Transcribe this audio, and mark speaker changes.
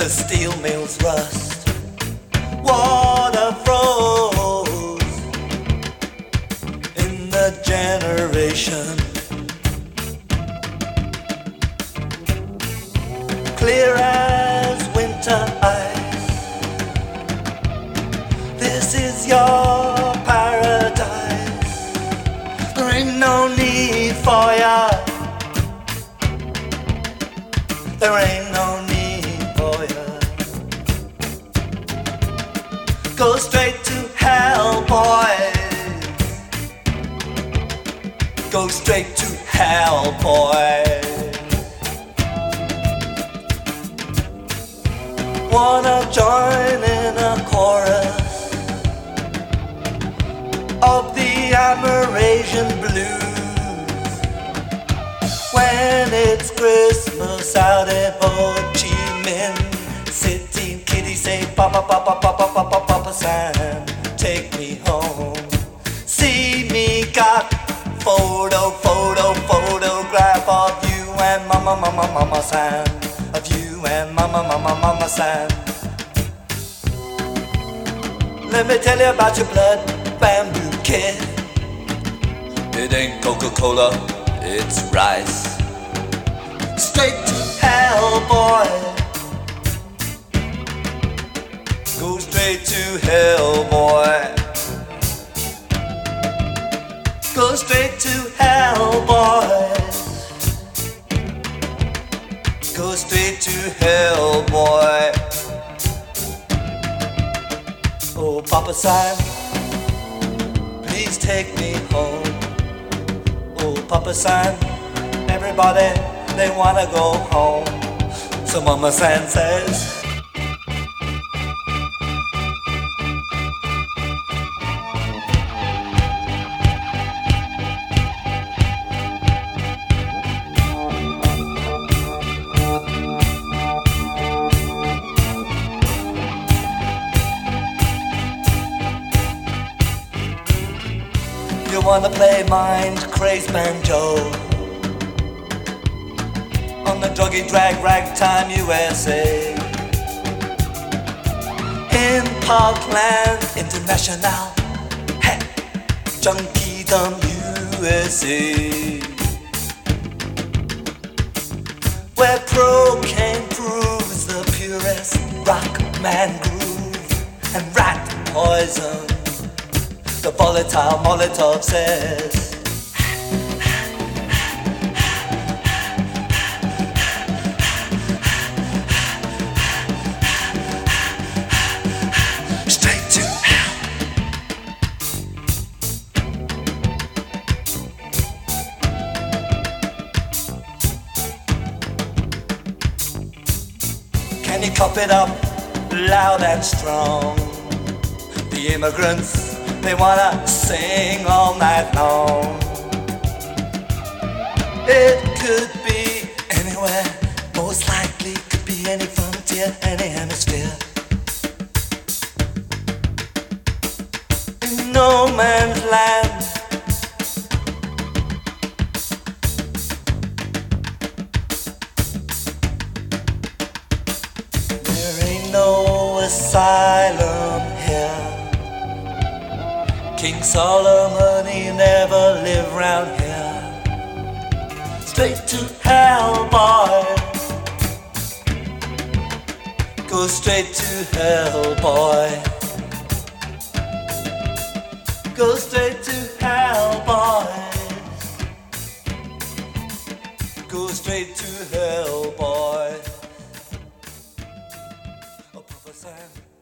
Speaker 1: the steel mills rust, water froze in the generation. Clear as winter ice, this is your paradise. There ain't no need for ya, there ain't no need for ya. Go straight to hell, boys. Go straight to hell, boys. Wanna join in a chorus of the Amerasian blues when it's Christmas out in Ho Chi Minh City. Kitties say, Papa, Papa, Papa, Papa, Papa San, take me home. See me got photograph of you and Mama, Mama, Mama San, of you and Mama, Mama, Mama San. Let me tell you about your blood bamboo kid. It ain't Coca-Cola, it's rice. Straight to hell, boy. Go straight to hell, boy. Go straight to hell, boy. Go straight to hell, boy. Oh, Papa San, please take me home. Oh, Papa San, everybody, they wanna go home. So Mama San says, you wanna play mind crazed banjo on the druggy drag ragtime USA in Parkland International, hey, Junkiedom USA, where cocaine proves the purest rock man groove and rat poison. The volatile Molotov says, straight to hell. Can you cop it up loud and strong? The immigrants, they wanna sing all night long. It could be anywhere, most likely could be any frontier, any hemisphere. In no man's land, there ain't no asylum here. King Solomon, he never lived round here. Straight to hell, boy. Go straight to hell, boy. Go straight to hell, boys. Go straight to hell, boy. Oh, Papa San.